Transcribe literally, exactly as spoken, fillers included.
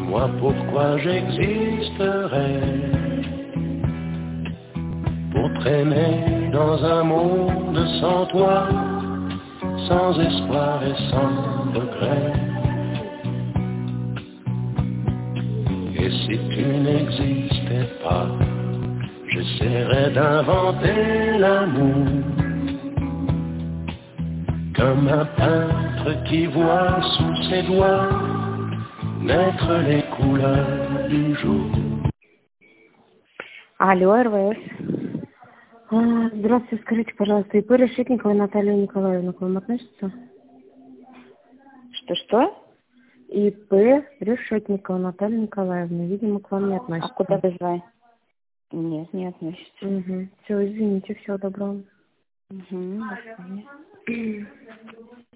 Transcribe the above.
Moi, pourquoi j'existerais? Pour traîner dans un monde sans toi, sans espoir et sans regret. Et si tu n'existais pas, j'essaierais d'inventer l'amour, comme un peintre qui voit sous ses doigts naître les couleurs du jour. Алло, эр вэ эс. А, здравствуйте, скажите, пожалуйста, ИП Решетникова Наталья Николаевна к вам относится? Что-что? ИП Решетникова Наталья Николаевна, видимо, к вам не относится. А куда вы звоните? Нет, не относится. Угу. Все, извините, всего доброго. Угу, до свидания.